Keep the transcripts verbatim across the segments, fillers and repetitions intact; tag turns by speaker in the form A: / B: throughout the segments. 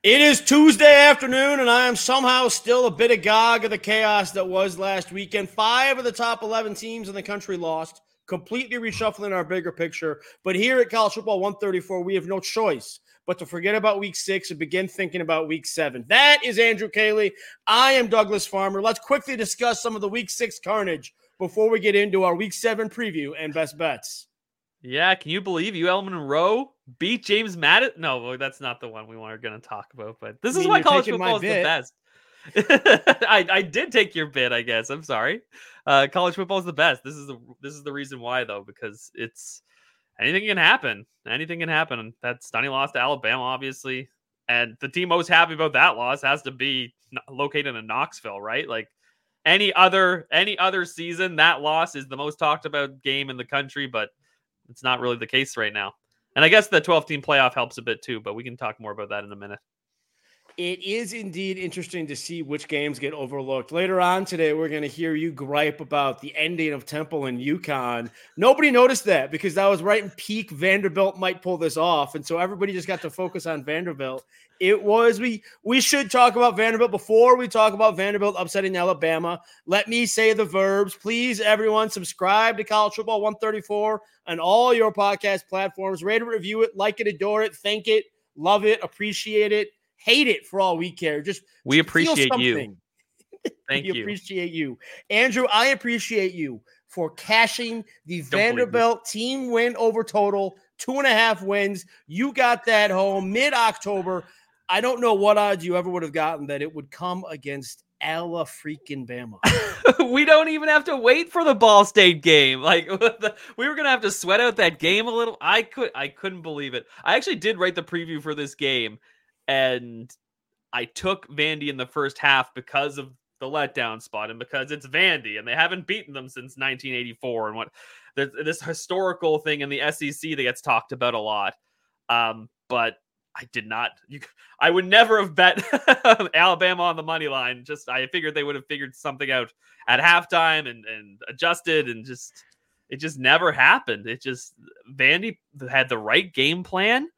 A: It is Tuesday afternoon, and I am somehow still a bit agog of the chaos that was last weekend. Five of the top eleven teams in the country lost, completely reshuffling our bigger picture. But here at College Football one thirty-four, we have no choice but to forget about week six and begin thinking about week seven. That is Andrew Caley. I am Douglas Farmer. Let's quickly discuss some of the week six carnage before we get into our week seven preview and best bets.
B: Yeah, can you believe U L Monroe beat James Madison? No, that's not the one we were going to talk about, but this
A: I mean,
B: is why
A: you're
B: college
A: taking
B: football is
A: my
B: the best. I, I did take your bid, I guess. I'm sorry. Uh, college football is the best. This is the this is the reason why, though, because it's anything can happen. Anything can happen. That Stunning lost to Alabama, obviously, and the team most happy about that loss has to be located in Knoxville, right? Like any other any other season, that loss is the most talked about game in the country, but it's not really the case right now. And I guess the twelve-team playoff helps a bit too, but we can talk more about that in a minute.
A: It is indeed interesting to see which games get overlooked. Later on today, we're going to hear you gripe about the ending of Temple and UConn. Nobody noticed that because that was right in peak Vanderbilt might pull this off. And so everybody just got to focus on Vanderbilt. It was, we we should talk about Vanderbilt before we talk about Vanderbilt upsetting Alabama. Let me say the verbs. Please, everyone, subscribe to College Football one thirty-four on all your podcast platforms. Rate it, review it, like it, adore it, thank it, love it, appreciate it, hate it for all we care. Just
B: we appreciate you. Thank
A: we
B: you.
A: appreciate you. Andrew, I appreciate you for cashing the
B: Don't
A: Vanderbilt team win over total, two and a half wins. You got that home mid-October. I don't know what odds you ever would have gotten that it would come against Ala freaking Bama.
B: We don't even have to wait for the Ball State game. Like we were gonna have to sweat out that game a little. I could, I couldn't believe it. I actually did write the preview for this game, and I took Vandy in the first half because of the letdown spot and because it's Vandy and they haven't beaten them since nineteen eighty-four and what there's this historical thing in the S E C that gets talked about a lot. Um, but I did not. You, I would never have bet Alabama on the money line. Just I figured they would have figured something out at halftime and and adjusted, and just it just never happened. It just Vandy had the right game plan,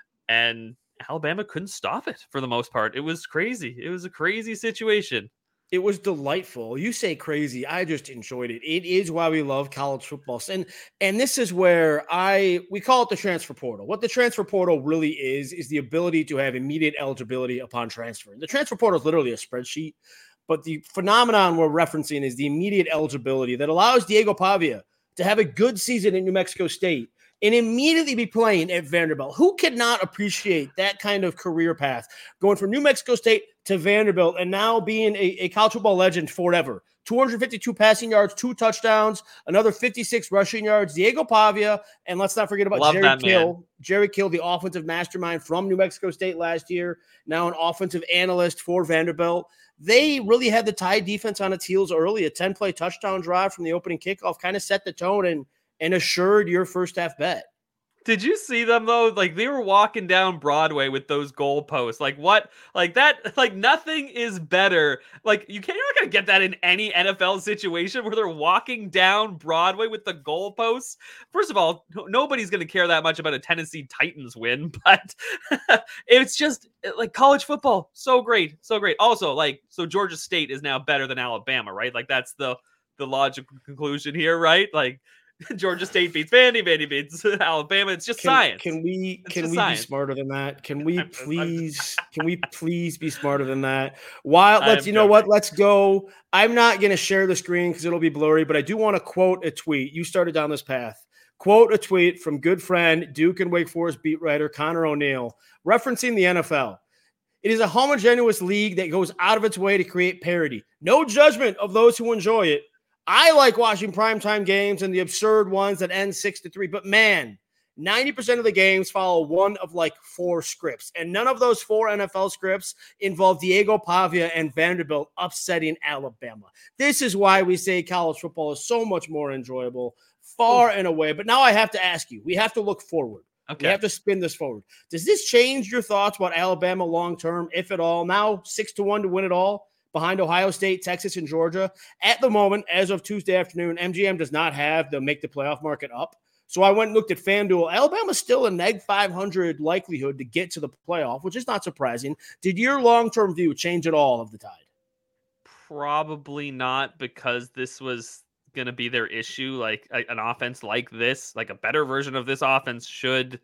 B: and Alabama couldn't stop it for the most part. It was crazy. It was a crazy situation.
A: It was delightful. You say crazy. I just enjoyed it. It is why we love college football. And and this is where I we call it the transfer portal. What the transfer portal really is, is the ability to have immediate eligibility upon transfer. The transfer portal is literally a spreadsheet, but the phenomenon we're referencing is the immediate eligibility that allows Diego Pavia to have a good season in New Mexico State and immediately be playing at Vanderbilt. Who could not appreciate that kind of career path, going from New Mexico State to Vanderbilt and now being a, a college football legend forever? two hundred fifty-two passing yards, two touchdowns, another fifty-six rushing yards. Diego Pavia, and let's not forget about
B: Love
A: Jerry Kill.
B: Man.
A: Jerry Kill, the offensive mastermind from New Mexico State last year, now an offensive analyst for Vanderbilt. They really had the Tide defense on its heels early. A ten-play touchdown drive from the opening kickoff kind of set the tone and and assured your first half bet.
B: Did you see them though? Like they were walking down Broadway with those goalposts. Like what? Like that? Like nothing is better. Like you can't. You're not gonna get that in any N F L situation where they're walking down Broadway with the goalposts. First of all, nobody's gonna care that much about a Tennessee Titans win, but it's just like college football. So great, so great. Also, like so, Georgia State is now better than Alabama, right? Like that's the the logical conclusion here, right? Like. Georgia State beats Vandy, Vandy beats Alabama. It's just
A: can,
B: science.
A: Can we
B: it's
A: can we
B: science.
A: be smarter than that? Can we please can we please be smarter than that? While let's you know joking. what? Let's go. I'm not going to share the screen because it'll be blurry, but I do want to quote a tweet. You started down this path. Quote a tweet from good friend Duke and Wake Forest beat writer Connor O'Neill referencing the N F L. It is a homogeneous league that goes out of its way to create parity. No judgment of those who enjoy it. I like watching primetime games and the absurd ones that end six to three, but man, ninety percent of the games follow one of like four scripts, and none of those four N F L scripts involve Diego Pavia and Vanderbilt upsetting Alabama. This is why we say college football is so much more enjoyable, far and away. But now I have to ask you, we have to look forward. Okay. We have to spin this forward. Does this change your thoughts about Alabama long-term, if at all? Now six to one to win it all, behind Ohio State, Texas, and Georgia. At the moment, as of Tuesday afternoon, M G M does not have the make the playoff market up. So I went and looked at FanDuel. Alabama's still a neg five hundred likelihood to get to the playoff, which is not surprising. Did your long-term view change at all of the Tide?
B: Probably not, because this was going to be their issue. Like a, an offense like this, like a better version of this offense should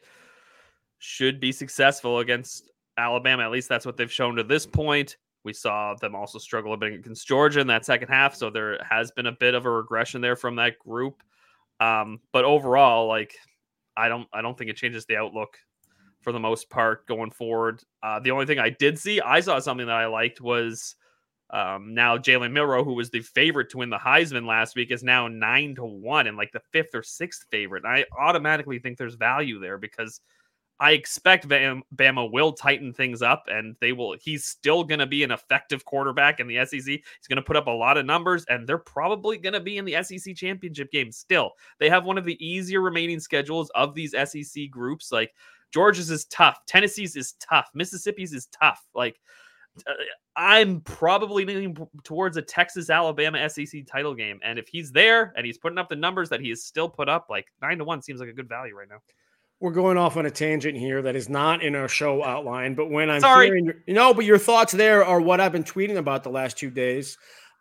B: should be successful against Alabama. At least that's what they've shown to this point. We saw them also struggle a bit against Georgia in that second half. So there has been a bit of a regression there from that group. Um, but overall, like, I don't, I don't think it changes the outlook for the most part going forward. Uh, the only thing I did see, I saw something that I liked was um, now Jalen Milroe, who was the favorite to win the Heisman last week, is now nine to one and like the fifth or sixth favorite. And I automatically think there's value there because I expect Bama will tighten things up, and they will. He's still going to be an effective quarterback in the S E C. He's going to put up a lot of numbers, and they're probably going to be in the S E C championship game still. They have one of the easier remaining schedules of these S E C groups. Like, Georgia's is tough. Tennessee's is tough. Mississippi's is tough. Like, uh, I'm probably leaning towards a Texas-Alabama S E C title game, and if he's there and he's putting up the numbers that he has still put up, like nine to one seems like a good value right now.
A: We're going off on a tangent here that is not in our show outline, but when I'm
B: Sorry.
A: hearing, you know, but your thoughts there are what I've been tweeting about the last two days.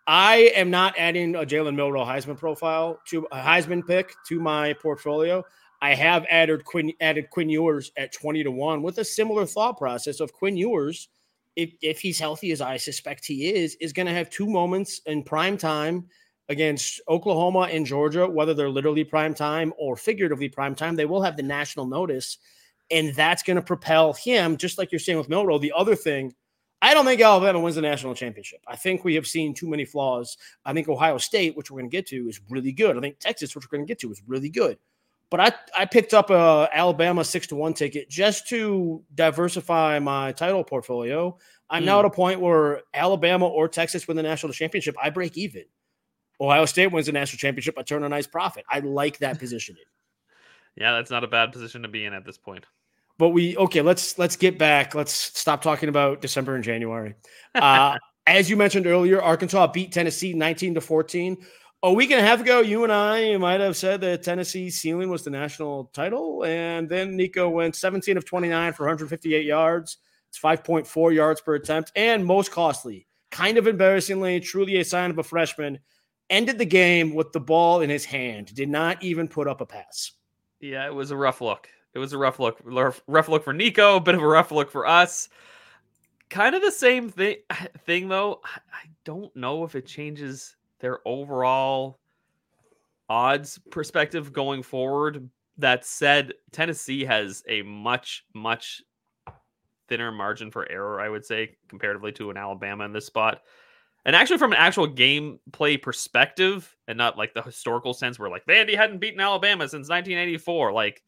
A: I am not adding a Jalen Milroe Heisman profile to a Heisman pick to my portfolio. I have added Quinn, added Quinn Ewers at twenty to one with a similar thought process of Quinn Ewers, if, if he's healthy, as I suspect he is, is going to have two moments in prime time against Oklahoma and Georgia, whether they're literally prime time or figuratively prime time. They will have the national notice, and that's going to propel him, just like you're saying with Milroe. The other thing, I don't think Alabama wins the national championship. I think we have seen too many flaws. I think Ohio State, which we're going to get to, is really good. I think Texas, which we're going to get to, is really good. But I, I picked up a Alabama six to one ticket just to diversify my title portfolio. I'm mm. now at a point where Alabama or Texas win the national championship, I break even. Ohio State wins the national championship, I turn a nice profit. I like that positioning.
B: Yeah, that's not a bad position to be in at this point.
A: But we okay. Let's let's get back. Let's stop talking about December and January. Uh, as you mentioned earlier, Arkansas beat Tennessee nineteen to fourteen. A week and a half ago, you and I might have said that Tennessee's ceiling was the national title, and then Nico went seventeen of twenty-nine for one hundred fifty-eight yards. It's five point four yards per attempt, and most costly, kind of embarrassingly, truly a sign of a freshman, ended the game with the ball in his hand. Did not even put up a pass.
B: Yeah, it was a rough look. It was a rough look. Rough look for Nico, a bit of a rough look for us. Kind of the same thing, thing though. I don't know if it changes their overall odds perspective going forward. That said, Tennessee has a much, much thinner margin for error, I would say, comparatively to an Alabama in this spot. And actually, from an actual gameplay perspective, and not like the historical sense where like Vandy hadn't beaten Alabama since nineteen eighty-four, like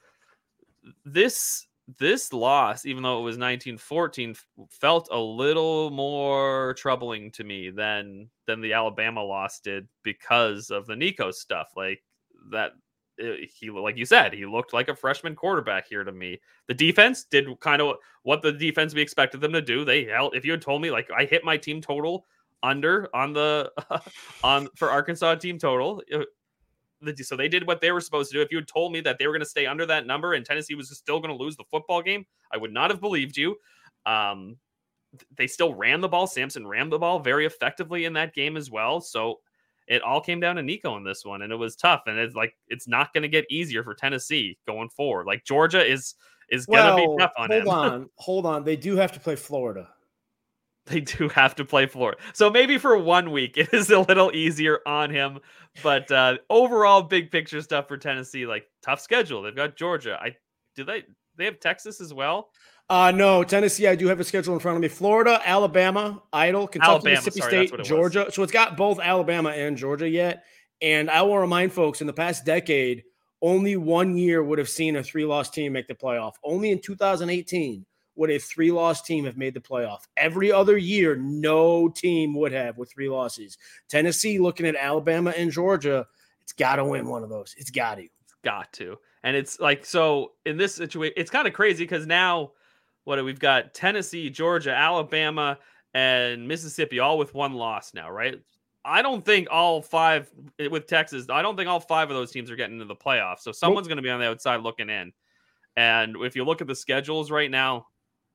B: this this loss, even though it was nineteen fourteen, felt a little more troubling to me than than the Alabama loss did because of the Nico stuff. Like that, it, he like you said, he looked like a freshman quarterback here to me. The defense did kind of what the defense we expected them to do. They held. If you had told me like I hit my team total under on the on for Arkansas team total, so they did what they were supposed to do. If you had told me that they were going to stay under that number and Tennessee was still going to lose the football game, I would not have believed you. Um, they still ran the ball. Samson ran the ball very effectively in that game as well. So it all came down to Nico in this one, and it was tough. And it's like it's not going to get easier for Tennessee going forward. Like Georgia is is going to
A: well,
B: be tough on
A: hold
B: him.
A: Hold on, hold on. They do have to play Florida.
B: They do have to play Florida. So maybe for one week it is a little easier on him. But uh, overall, big picture stuff for Tennessee, like tough schedule. They've got Georgia. I do they they have Texas as well?
A: Uh, no, Tennessee, I do have a schedule in front of me. Florida, Alabama, Idle, Kentucky,
B: Alabama,
A: Mississippi
B: sorry,
A: State, Georgia.
B: Was.
A: So it's got both Alabama and Georgia yet. And I will remind folks, in the past decade, only one year would have seen a three-loss team make the playoff. Only in two thousand eighteen would a three-loss team have made the playoff. Every other year, no team would have with three losses. Tennessee, looking at Alabama and Georgia, it's got to win one of those. It's got to.
B: It's got to. And it's like, so in this situation, it's kind of crazy because now, what we've got Tennessee, Georgia, Alabama, and Mississippi all with one loss now, right? I don't think all five with Texas. I don't think all five of those teams are getting into the playoffs. So someone's nope. going to be on the outside looking in. And if you look at the schedules right now,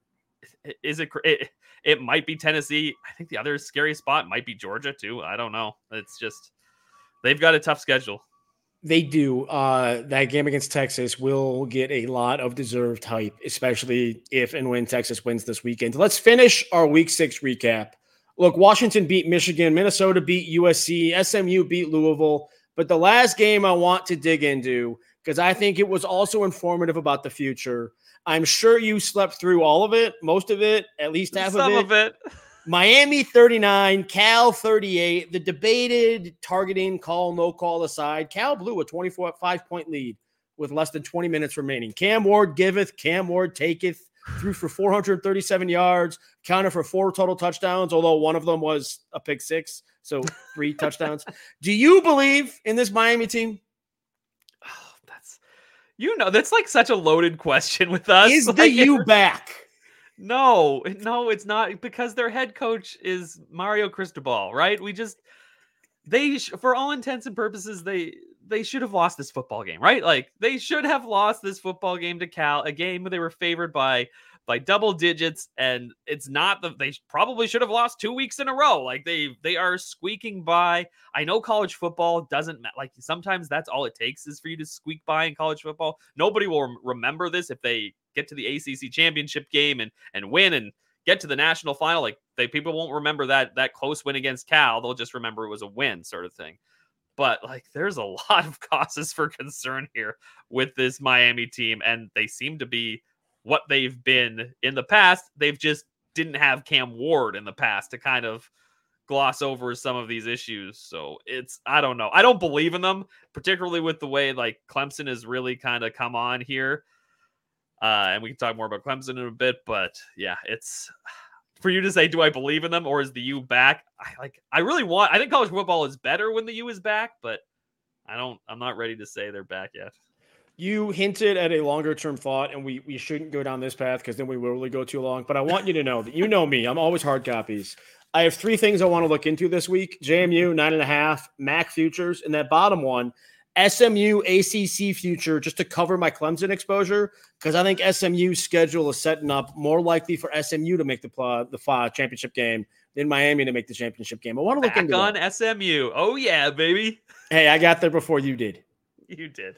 B: is it, it? It might be Tennessee. I think the other scary spot might be Georgia too. I don't know. It's just they've got a tough schedule.
A: They do. Uh, that game against Texas will get a lot of deserved hype, especially if and when Texas wins this weekend. Let's finish our week six recap. Look, Washington beat Michigan. Minnesota beat U S C. S M U beat Louisville. But the last game I want to dig into, because I think it was also informative about the future. I'm sure you slept through all of it, most of it, at least half
B: Some
A: of it.
B: Some of it.
A: Miami thirty-nine, Cal thirty-eight. The debated targeting call, no call aside, Cal blew a twenty-four five-point lead with less than twenty minutes remaining. Cam Ward giveth, Cam Ward taketh, threw for four hundred thirty-seven yards, counted for four total touchdowns, although one of them was a pick six, so three touchdowns. Do you believe in this Miami team?
B: Oh, that's you know that's like such a loaded question with us.
A: Is
B: like,
A: the U back?
B: No, no, it's not, because their head coach is Mario Cristobal, right? We just they for all intents and purposes they they should have lost this football game, right? Like they should have lost this football game to Cal, a game where they were favored by by double digits, and it's not that they probably should have lost two weeks in a row. Like they they are squeaking by. I know college football doesn't matter. Like sometimes that's all it takes is for you to squeak by in college football. Nobody will rem- remember this if they get to the A C C championship game and and win and get to the national final. Like they people won't remember that that close win against Cal. They'll just remember it was a win, sort of thing. But like there's a lot of causes for concern here with this Miami team, and they seem to be what they've been in the past. They've just didn't have Cam Ward in the past to kind of gloss over some of these issues. So it's, I don't know. I don't believe in them, particularly with the way like Clemson has really kind of come on here. Uh, and we can talk more about Clemson in a bit, but yeah, it's for you to say, do I believe in them or is the U back? I like, I really want, I think college football is better when the U is back, but I don't, I'm not ready to say they're back yet.
A: You hinted at a longer term thought, and we, we shouldn't go down this path because then we will really go too long. But I want you to know that you know me. I'm always hard copies. I have three things I want to look into this week. J M U, nine and a half, M A C futures, and that bottom one, S M U A C C future, just to cover my Clemson exposure, because I think S M U's schedule is setting up more likely for S M U to make the pl- the uh, championship game than Miami to make the championship game. I want to look
B: Back
A: into
B: on
A: that.
B: S M U. Oh, yeah, baby.
A: Hey, I got there before you did.
B: You did.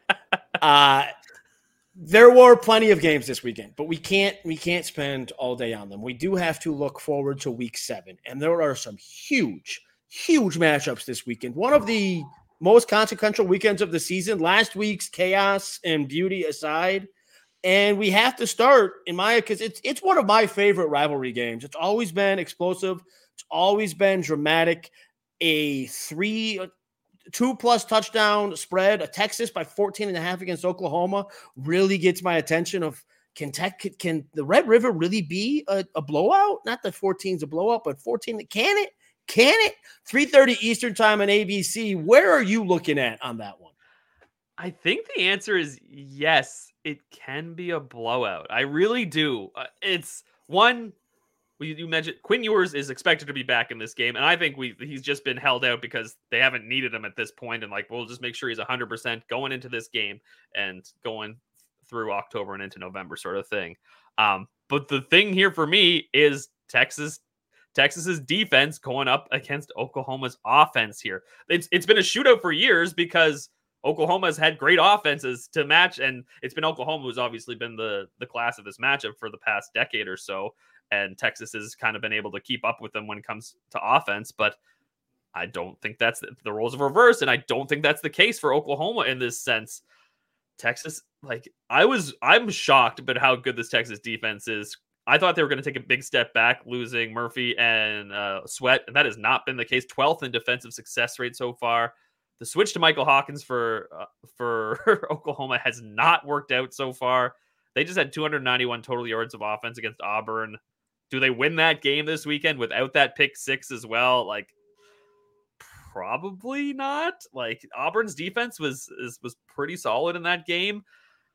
A: uh, there were plenty of games this weekend, but we can't we can't spend all day on them. We do have to look forward to week seven, and there are some huge, huge matchups this weekend. One of the most consequential weekends of the season, last week's chaos and beauty aside. And we have to start in my, because it's it's one of my favorite rivalry games. It's always been explosive. It's always been dramatic. A three, two plus touchdown spread, a Texas by fourteen and a half against Oklahoma really gets my attention. Of can Tech, can the Red River really be a, a blowout? Not that fourteen's a blowout, but fourteen, can it? Can it? three thirty Eastern time on A B C. Where are you looking at on that one?
B: I think the answer is yes, it can be a blowout. I really do. Uh, it's one, you mentioned Quinn Ewers is expected to be back in this game, and I think we he's just been held out because they haven't needed him at this point, and like we'll just make sure he's one hundred percent going into this game and going through October and into November, sort of thing. Um, but the thing here for me is Texas. Texas's defense going up against Oklahoma's offense here. It's it's been a shootout for years because Oklahoma's had great offenses to match, and it's been Oklahoma who's obviously been the, the class of this matchup for the past decade or so, and Texas has kind of been able to keep up with them when it comes to offense, but I don't think that's the, the roles of reverse, and I don't think that's the case for Oklahoma in this sense. Texas, like, I was, I'm shocked about how good this Texas defense is. I thought they were going to take a big step back, losing Murphy and uh, Sweat, and that has not been the case. twelfth in defensive success rate so far. The switch to Michael Hawkins for uh, for Oklahoma has not worked out so far. They just had two hundred ninety-one total yards of offense against Auburn. Do they win that game this weekend without that pick six as well? Like, probably not. Like, Auburn's defense was is, was pretty solid in that game.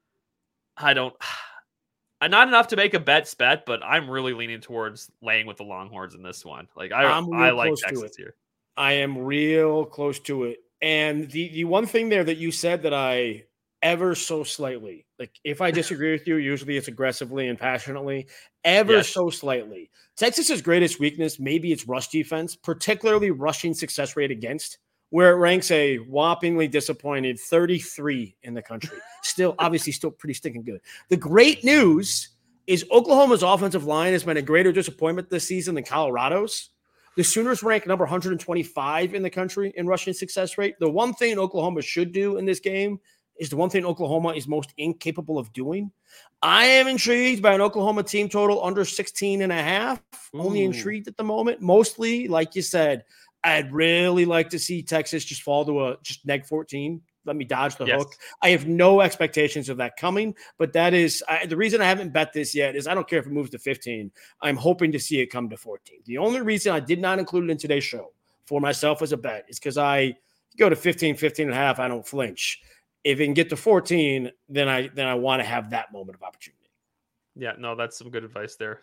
B: I don't... Not enough to make a bet bet, but I'm really leaning towards laying with the Longhorns in this one. Like I, I like Texas here.
A: I am real close to it. And the, the one thing there that you said that I ever so slightly, like if I disagree with you, usually it's aggressively and passionately, ever yes. so slightly. Texas's greatest weakness, maybe it's rush defense, particularly rushing success rate against, where it ranks a whoppingly disappointed thirty-three in the country. Still, obviously, still pretty stinking good. The great news is Oklahoma's offensive line has been a greater disappointment this season than Colorado's. The Sooners rank number one hundred twenty-five in the country in rushing success rate. The one thing Oklahoma should do in this game is the one thing Oklahoma is most incapable of doing. I am intrigued by an Oklahoma team total under sixteen and a half. Ooh. Only intrigued at the moment. Mostly, like you said, I'd really like to see Texas just fall to a just neg fourteen. Let me dodge the yes. hook. I have no expectations of that coming, but that is I, the reason I haven't bet this yet is I don't care if it moves to fifteen. I'm hoping to see it come to fourteen. The only reason I did not include it in today's show for myself as a bet is because I go to fifteen, fifteen and a half. I don't flinch. If it can get to fourteen, then I then I want to have that moment of opportunity.
B: Yeah, no, that's some good advice there.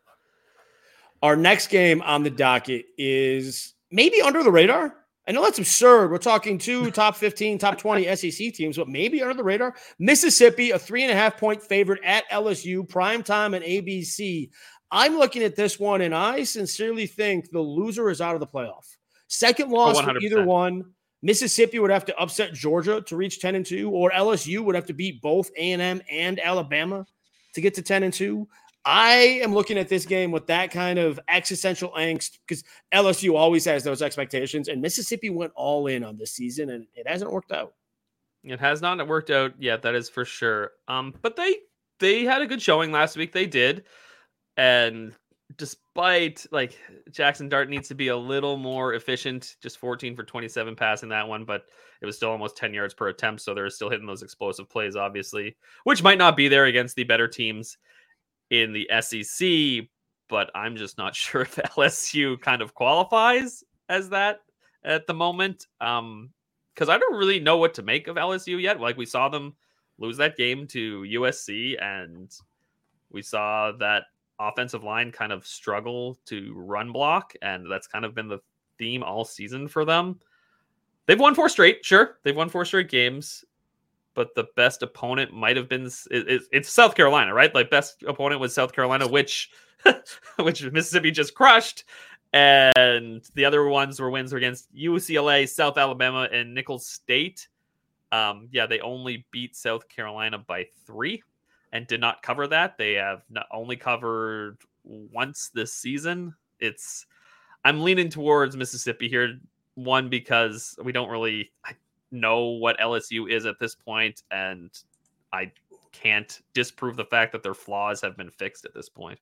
A: Our next game on the docket is maybe under the radar. I know that's absurd. We're talking two top fifteen, top twenty S E C teams, but maybe under the radar. Mississippi, a three and a half point favorite at L S U, primetime and A B C. I'm looking at this one, and I sincerely think the loser is out of the playoff. Second loss oh, for either one. Mississippi would have to upset Georgia to reach ten and two, or L S U would have to beat both A and M and Alabama to get to ten and two. I am looking at this game with that kind of existential angst because L S U always has those expectations, and Mississippi went all in on this season, and it hasn't worked out.
B: It has not worked out yet, that is for sure. Um, but they they had a good showing last week. They did, and despite like Jackson Dart needs to be a little more efficient, just fourteen for twenty-seven passing that one, but it was still almost ten yards per attempt, so they're still hitting those explosive plays, obviously, which might not be there against the better teams in the S E C, but I'm just not sure if L S U kind of qualifies as that at the moment. Um, because I don't really know what to make of L S U yet. Like we saw them lose that game to U S C, and we saw that offensive line kind of struggle to run block, and that's kind of been the theme all season for them. They've won four straight, sure. They've won four straight games. But the best opponent might have been it, it's South Carolina, right? Like best opponent was South Carolina, which which Mississippi just crushed, and the other ones were wins against U C L A, South Alabama, and Nicholls State. Um, yeah, they only beat South Carolina by three and did not cover that. They have not only covered once this season. It's I'm leaning towards Mississippi here. One because we don't really. I, know what L S U is at this point, and I can't disprove the fact that their flaws have been fixed at this point.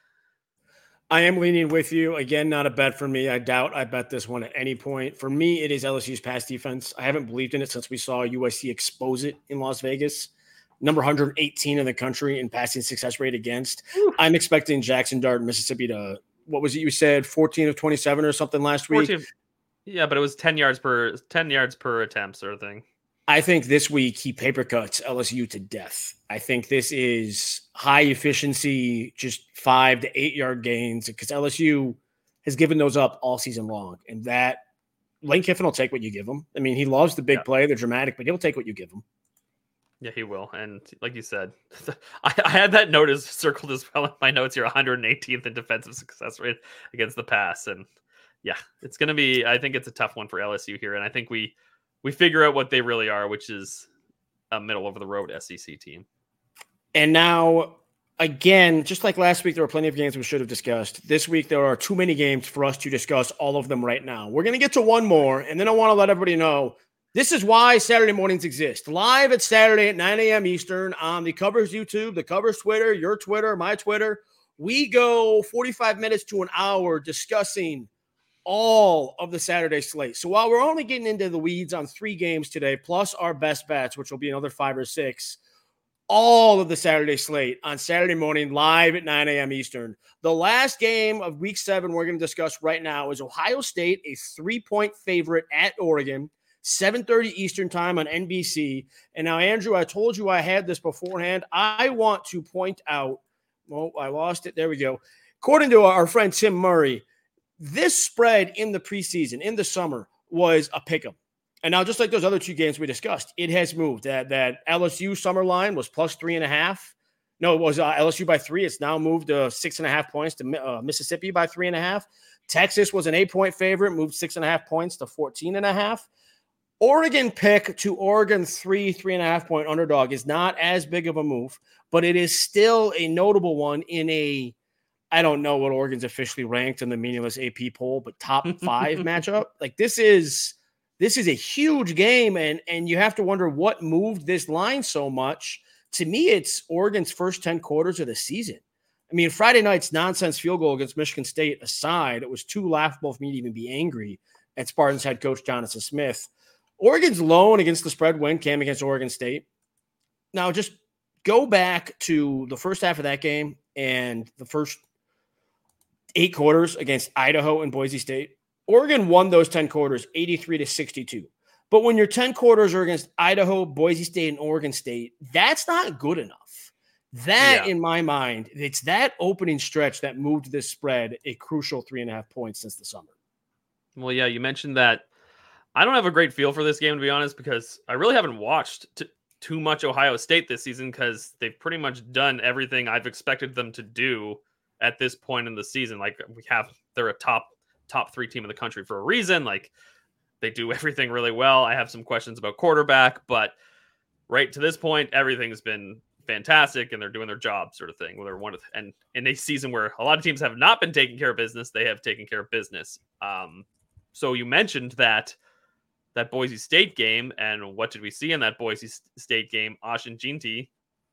A: I am leaning with you. Again, not a bet for me. I doubt I bet this one at any point. For me, it is L S U's pass defense. I haven't believed in it since we saw U S C expose it in Las Vegas. Number one hundred eighteen in the country in passing success rate against. Ooh. I'm expecting Jackson Dart, Mississippi to, what was it you said, fourteen of twenty-seven or something last week?
B: fourteen Yeah, but it was ten yards per ten yards per attempt sort of thing.
A: I think this week he paper cuts L S U to death. I think this is high efficiency, just five to eight yard gains because L S U has given those up all season long. And that Lane Kiffin will take what you give him. I mean, he loves the big yeah. play, the dramatic, but he'll take what you give him.
B: Yeah, he will. And like you said, I, I had that note as circled as well in my notes here, one hundred eighteenth in defensive success rate against the pass. And yeah, it's going to be, I think it's a tough one for L S U here. And I think we, we figure out what they really are, which is a middle of the road S E C team.
A: And now, again, just like last week, there were plenty of games we should have discussed. This week, there are too many games for us to discuss all of them right now. We're going to get to one more. And then I want to let everybody know this is why Saturday mornings exist. Live at Saturday at nine a.m. Eastern on the Covers YouTube, the Covers Twitter, your Twitter, my Twitter. We go forty-five minutes to an hour discussing all of the Saturday slate. So while we're only getting into the weeds on three games today, plus our best bets, which will be another five or six, all of the Saturday slate on Saturday morning, live at nine a.m. Eastern. The last game of week seven we're going to discuss right now is Ohio State, a three-point favorite at Oregon, seven thirty Eastern time on N B C. And now, Andrew, I told you I had this beforehand. I want to point out, well, I lost it. There we go. According to our friend Tim Murray, this spread in the preseason, in the summer, was a pick'em. And now, just like those other two games we discussed, it has moved. That that L S U summer line was plus three and a half. No, it was uh, L S U by three. It's now moved to six and a half points to uh, Mississippi by three and a half. Texas was an eight-point favorite, moved six and a half points to fourteen and a half. Oregon pick to Oregon three, three and a half point underdog is not as big of a move, but it is still a notable one in a, I don't know what Oregon's officially ranked in the meaningless A P poll, but top five matchup. Like this is, this is a huge game. And, and you have to wonder what moved this line so much. To me, it's Oregon's first ten quarters of the season. I mean, Friday night's nonsense field goal against Michigan State aside, it was too laughable for me to even be angry at Spartans head coach Jonathan Smith. Oregon's lone against the spread win came against Oregon State. Now, just go back to the first half of that game and the first eight quarters against Idaho and Boise State. Oregon won those ten quarters eighty-three to sixty-two. But when your ten quarters are against Idaho, Boise State, and Oregon State, that's not good enough. That, yeah. in my mind, it's that opening stretch that moved this spread a crucial three and a half points since the summer.
B: Well, yeah, you mentioned that. I don't have a great feel for this game, to be honest, because I really haven't watched t- too much Ohio State this season because they've pretty much done everything I've expected them to do at this point in the season. Like we have, they're a top top three team in the country for a reason. Like they do everything really well. I have some questions about quarterback, but right to this point, everything has been fantastic and they're doing their job, sort of thing. Well, they're one of, and in a season where a lot of teams have not been taking care of business, they have taken care of business. Um, so you mentioned that. that Boise State game. And what did we see in that Boise State game? Ashin Ginty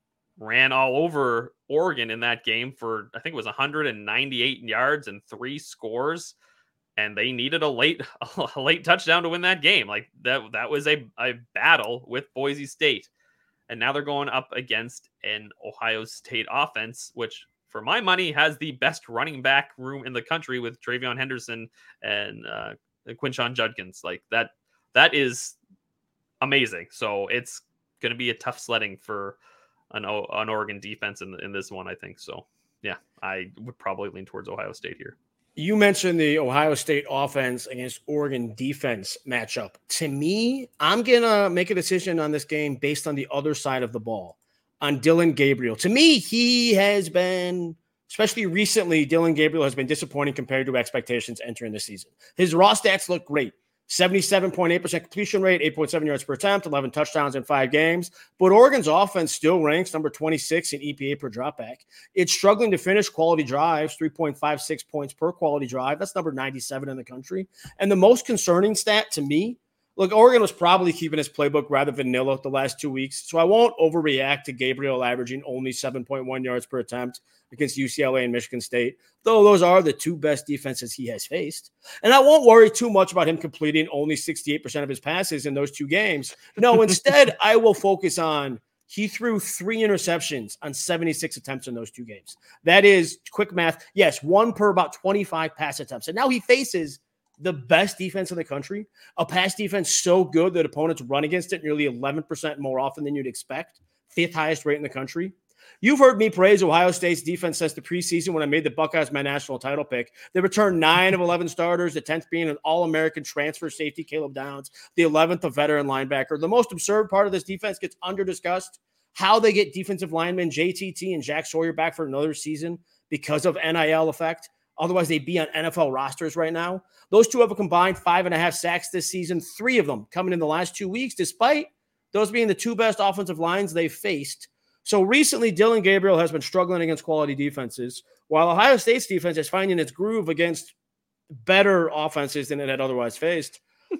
B: ran all over Oregon in that game for, I think it was one hundred ninety-eight yards and three scores. And they needed a late, a late touchdown to win that game. Like that, that was a, a battle with Boise State. And now they're going up against an Ohio State offense, which for my money has the best running back room in the country with Travion Henderson and uh, Quinshon Judkins. Like that, That is amazing. So it's going to be a tough sledding for an, an Oregon defense in, in this one, I think. So, yeah, I would probably lean towards Ohio State here.
A: You mentioned the Ohio State offense against Oregon defense matchup. To me, I'm going to make a decision on this game based on the other side of the ball, on Dillon Gabriel. To me, he has been, especially recently, Dillon Gabriel has been disappointing compared to expectations entering the season. His raw stats look great. seventy-seven point eight percent completion rate, eight point seven yards per attempt, eleven touchdowns in five games. But Oregon's offense still ranks number twenty-six in E P A per dropback. It's struggling to finish quality drives, three point five six points per quality drive. That's number ninety-seven in the country. And the most concerning stat to me, look, Oregon was probably keeping his playbook rather vanilla the last two weeks. So I won't overreact to Gabriel averaging only seven point one yards per attempt against U C L A and Michigan State, though those are the two best defenses he has faced. And I won't worry too much about him completing only sixty-eight percent of his passes in those two games. No, instead, I will focus on he threw three interceptions on seventy-six attempts in those two games. That is quick math. Yes, one per about twenty-five pass attempts. And now he faces the best defense in the country, a pass defense so good that opponents run against it nearly eleven percent more often than you'd expect, fifth highest rate in the country. You've heard me praise Ohio State's defense since the preseason when I made the Buckeyes my national title pick. They returned nine of eleven starters, the tenth being an All-American transfer safety, Caleb Downs, the eleventh a veteran linebacker. The most absurd part of this defense gets under-discussed, how they get defensive linemen J T T and Jack Sawyer back for another season because of N I L effect. Otherwise, they'd be on N F L rosters right now. Those two have a combined five and a half sacks this season, three of them coming in the last two weeks, despite those being the two best offensive lines they've faced. So recently, Dillon Gabriel has been struggling against quality defenses, while Ohio State's defense is finding its groove against better offenses than it had otherwise faced.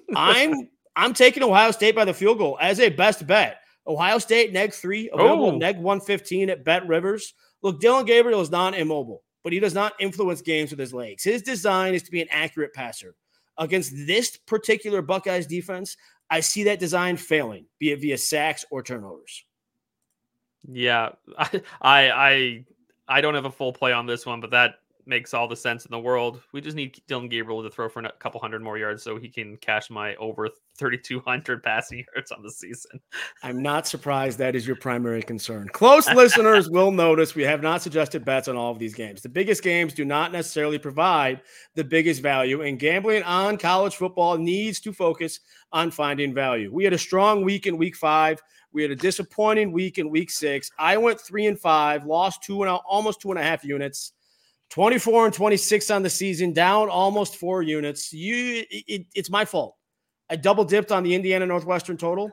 A: I'm I'm taking Ohio State by the field goal as a best bet. Ohio State, neg three, available
B: oh.
A: neg one fifteen at Bet Rivers. Look, Dillon Gabriel is not immobile, but he does not influence games with his legs. His design is to be an accurate passer. Against this particular Buckeyes defense, I see that design failing, be it via sacks or turnovers.
B: Yeah, I, I, I, I don't have a full play on this one, but that makes all the sense in the world. We just need Dylan Gabriel to throw for a couple hundred more yards so he can cash my over thirty-two hundred passing yards on the season.
A: I'm not surprised that is your primary concern. Close listeners will notice we have not suggested bets on all of these games. The biggest games do not necessarily provide the biggest value, and gambling on college football needs to focus on finding value. We had a strong week in week five. We had a disappointing week in week six. I went three and five, lost two and almost two and a half units. twenty-four and twenty-six on the season, down almost four units. You, it, it's my fault. I double dipped on the Indiana Northwestern total,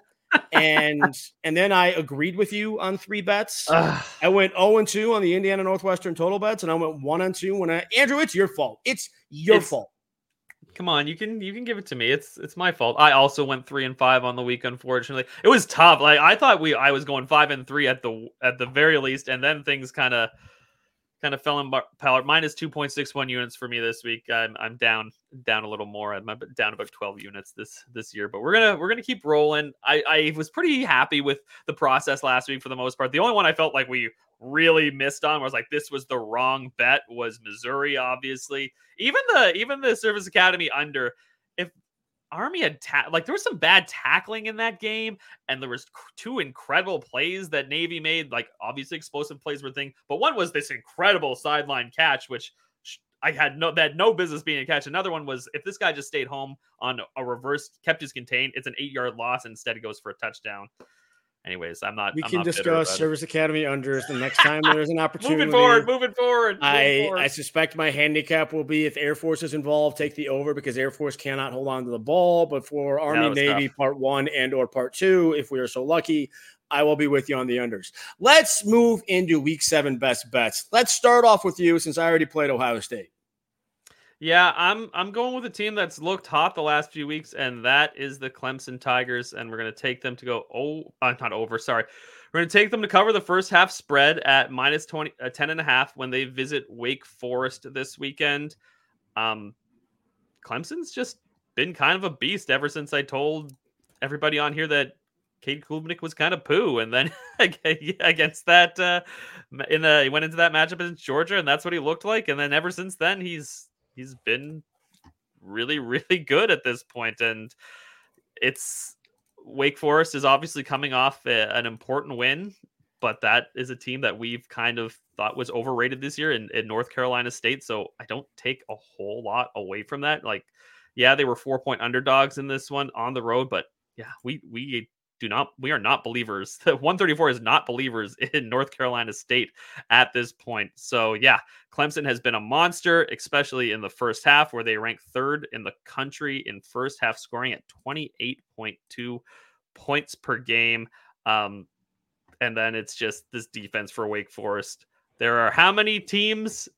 A: and and then I agreed with you on three bets. Ugh. I went oh and two on the Indiana Northwestern total bets, and I went one and two when I Andrew. It's your fault. It's your
B: it's,
A: fault.
B: Come on, you can you can give it to me. It's it's my fault. I also went three and five on the week. Unfortunately, it was tough. Like I thought we I was going five and three at the at the very least, and then things kind of. Kind of fell in power. Minus two point six one units for me this week. I'm I'm down down a little more. I'm down about twelve units this this year. But we're gonna we're gonna keep rolling. I, I was pretty happy with the process last week for the most part. The only one I felt like we really missed on was like this was the wrong bet was Missouri. Obviously, even the even the Service Academy under. If Army had ta- like there was some bad tackling in that game, and there was two incredible plays that Navy made. Like obviously explosive plays were a thing, but one was this incredible sideline catch, which I had no that had no business being a catch. Another one was if this guy just stayed home on a reverse, kept his contained, it's an eight yard loss. And instead, he goes for a touchdown. Anyways, I'm not.
A: We
B: I'm
A: can
B: not
A: discuss Service Academy unders the next time there's an opportunity.
B: moving forward, moving forward. Moving
A: I
B: forward.
A: I suspect my handicap will be if Air Force is involved, take the over because Air Force cannot hold on to the ball. But for Army Navy tough. Part one and or part two, if we are so lucky, I will be with you on the unders. Let's move into week seven best bets. Let's start off with you since I already played Ohio State.
B: Yeah, I'm I'm going with a team that's looked hot the last few weeks, and that is the Clemson Tigers. And we're going to take them to go oh, uh, not over. Sorry, we're going to take them to cover the first half spread at minus twenty, uh, ten and a half when they visit Wake Forest this weekend. Um, Clemson's just been kind of a beast ever since I told everybody on here that Cade Klubnik was kind of poo, and then against that, uh, in the he went into that matchup against Georgia, and that's what he looked like. And then ever since then, he's He's been really, really good at this point, and it's Wake Forest is obviously coming off a, an important win, but that is a team that we've kind of thought was overrated this year in, in North Carolina State. So I don't take a whole lot away from that. Like, yeah, they were four point underdogs in this one on the road, but yeah, we we do not we are not believers. one thirty-four is not believers in North Carolina State at this point. So yeah, Clemson has been a monster, especially in the first half where they rank third in the country in first half scoring at twenty-eight point two points per game. Um, and then it's just this defense for Wake Forest. There are how many teams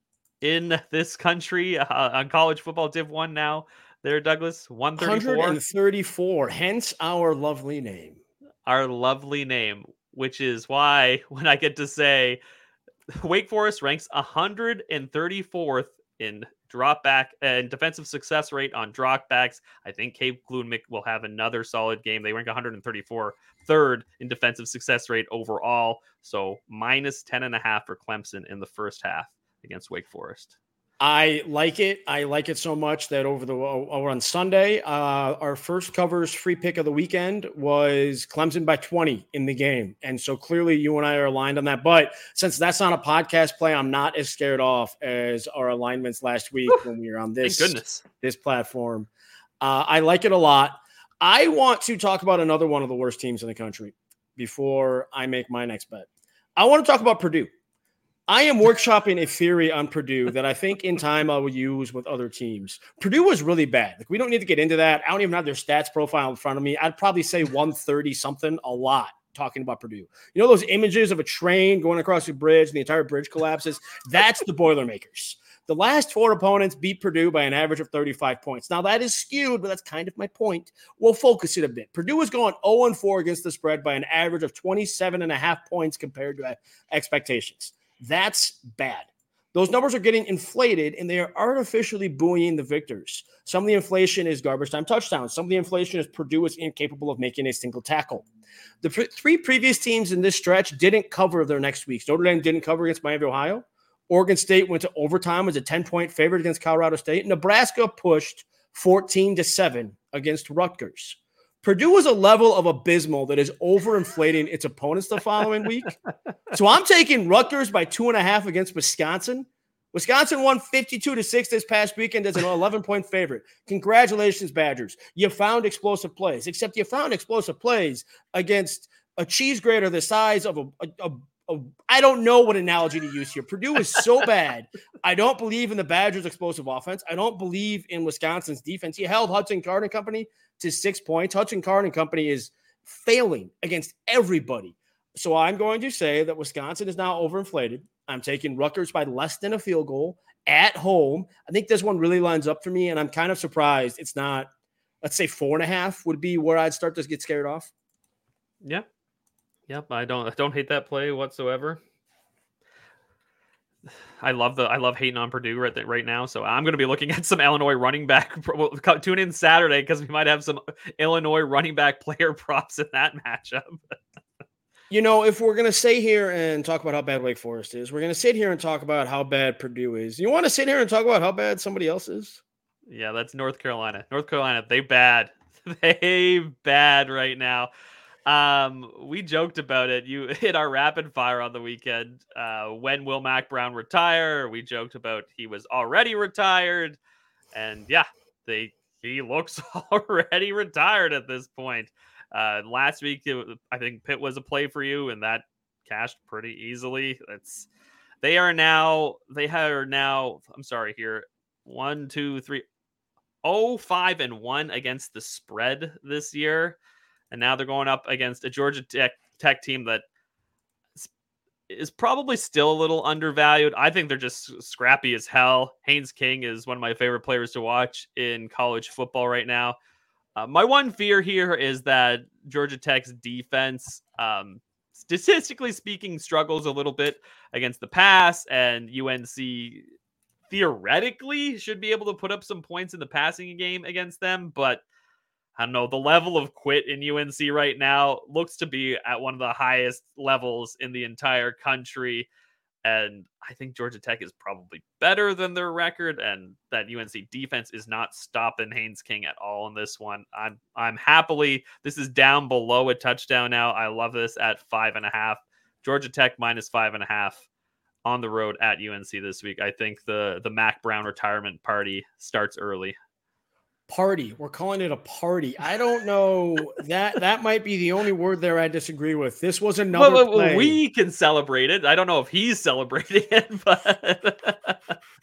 B: in this country uh, on college football Div one now? There, Douglas, one thirty-four.
A: one thirty-four, hence our lovely name.
B: Our lovely name, which is why when I get to say Wake Forest ranks one hundred thirty-fourth in drop back and defensive success rate on drop backs. I think Cade Klubnik will have another solid game. They rank one hundred thirty-four, third in defensive success rate overall. So minus ten and a half for Clemson in the first half against Wake Forest.
A: I like it. I like it so much that over the over on Sunday, uh, our first covers free pick of the weekend was Clemson by twenty in the game. And so clearly you and I are aligned on that. But since that's not a podcast play, I'm not as scared off as our alignments last week Woo! when we were on this,
B: Thank goodness.
A: this platform. Uh, I like it a lot. I want to talk about another one of the worst teams in the country before I make my next bet. I want to talk about Purdue. I am workshopping a theory on Purdue that I think in time I will use with other teams. Purdue was really bad. Like, we don't need to get into that. I don't even have their stats profile in front of me. I'd probably say one thirty something a lot talking about Purdue. You know those images of a train going across a bridge and the entire bridge collapses? That's the Boilermakers. The last four opponents beat Purdue by an average of thirty-five points. Now, that is skewed, but that's kind of my point. We'll focus it a bit. Purdue is going oh and four against the spread by an average of twenty-seven and a half points compared to expectations. That's bad. Those numbers are getting inflated, and they are artificially buoying the victors. Some of the inflation is garbage time touchdowns. Some of the inflation is Purdue is incapable of making a single tackle. The pre- three previous teams in this stretch didn't cover their next weeks. Notre Dame didn't cover against Miami of Ohio. Oregon State went to overtime as a ten-point favorite against Colorado State. Nebraska pushed fourteen to seven against Rutgers. Purdue is a level of abysmal that is overinflating its opponents the following week. So I'm taking Rutgers by two and a half against Wisconsin. Wisconsin won fifty-two to six this past weekend as an eleven-point favorite. Congratulations, Badgers. You found explosive plays, except you found explosive plays against a cheese grater the size of a, a, a, a I don't know what analogy to use here. Purdue is so bad. I don't believe in the Badgers' explosive offense. I don't believe in Wisconsin's defense. He held Hudson Card and Company to six points. Hudson Card and Company is failing against everybody. So I'm going to say that Wisconsin is now overinflated. I'm taking Rutgers by less than a field goal at home. I think this one really lines up for me, and I'm kind of surprised it's not, let's say four and a half would be where I'd start to get scared off.
B: Yeah. Yep. I don't, I don't hate that play whatsoever. I love the I love hating on Purdue right right now. So I'm going to be looking at some Illinois running back. Tune in Saturday because we might have some Illinois running back player props in that matchup.
A: You know, if we're going to sit here and talk about how bad Wake Forest is, we're going to sit here and talk about how bad Purdue is. You want to sit here and talk about how bad somebody else is?
B: Yeah, that's North Carolina. North Carolina, they bad. They bad right now. Um, we joked about it. You hit our rapid fire on the weekend. Uh, when will Mac Brown retire? We joked about he was already retired, and yeah, they he looks already retired at this point. Uh, last week, it, I think Pitt was a play for you, and that cashed pretty easily. It's they are now they are now. I'm sorry here. One, two, three. Oh, five and one against the spread this year. And now they're going up against a Georgia Tech, Tech team that is probably still a little undervalued. I think they're just scrappy as hell. Haynes King is one of my favorite players to watch in college football right now. Uh, my one fear here is that Georgia Tech's defense, um, statistically speaking, struggles a little bit against the pass, and U N C theoretically should be able to put up some points in the passing game against them, but I don't know, the level of quit in U N C right now looks to be at one of the highest levels in the entire country. And I think Georgia Tech is probably better than their record, and that U N C defense is not stopping Haynes King at all in this one. I'm I'm happily, this is down below a touchdown now. I love this at five and a half. Georgia Tech minus five and a half on the road at U N C this week. I think the the Mac Brown retirement party starts early.
A: Party. We're calling it a party. I don't know. that that might be the only word there I disagree with. This was another
B: well,
A: play.
B: We can celebrate it. I don't know if he's celebrating it, but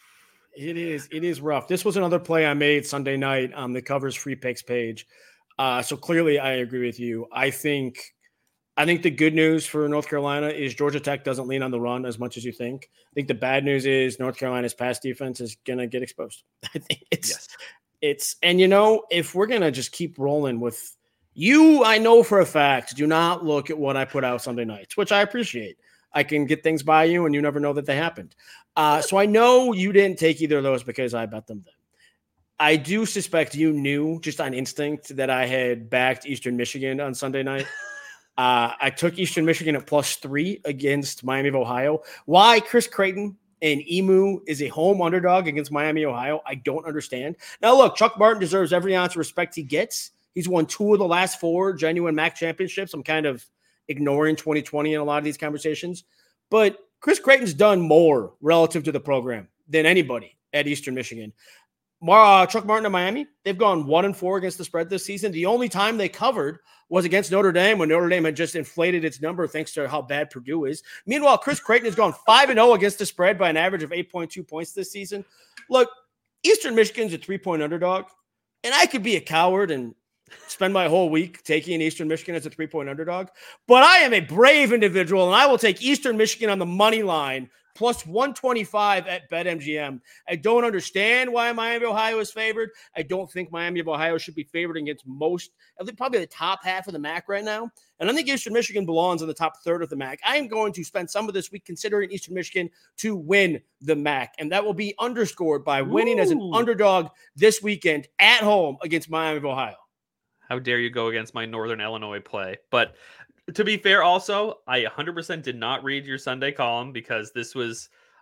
A: it is it is rough. This was another play I made Sunday night on the Covers Free Picks page. Uh, so clearly I agree with you. I think I think the good news for North Carolina is Georgia Tech doesn't lean on the run as much as you think. I think the bad news is North Carolina's pass defense is going to get exposed. I think it's yes. It's, and you know, if we're going to just keep rolling with you, I know for a fact, do not look at what I put out Sunday nights, which I appreciate. I can get things by you and you never know that they happened. Uh, so I know you didn't take either of those because I bet them then. I do suspect you knew just on instinct that I had backed Eastern Michigan on Sunday night. uh, I took Eastern Michigan at plus three against Miami of Ohio. Why? Chris Creighton and E M U is a home underdog against Miami, Ohio. I don't understand. Now, look, Chuck Martin deserves every ounce of respect he gets. He's won two of the last four genuine M A C championships. I'm kind of ignoring twenty twenty in a lot of these conversations. But Chris Creighton's done more relative to the program than anybody at Eastern Michigan. Uh, Chuck Martin and Miami, they've gone one and four against the spread this season. The only time they covered was against Notre Dame when Notre Dame had just inflated its number thanks to how bad Purdue is. Meanwhile, Chris Creighton has gone five and oh against the spread by an average of eight point two points this season. Look, Eastern Michigan's a three-point underdog, and I could be a coward and spend my whole week taking Eastern Michigan as a three-point underdog, but I am a brave individual, and I will take Eastern Michigan on the money line plus one twenty-five at BetMGM. I don't understand why Miami of Ohio is favored. I don't think Miami of Ohio should be favored against most, I think probably the top half of the M A C right now. And I think Eastern Michigan belongs in the top third of the M A C. I am going to spend some of this week considering Eastern Michigan to win the M A C. And that will be underscored by winning Ooh. as an underdog this weekend at home against Miami of Ohio.
B: How dare you go against my Northern Illinois play? But to be fair, also, I one hundred percent did not read your Sunday column because this was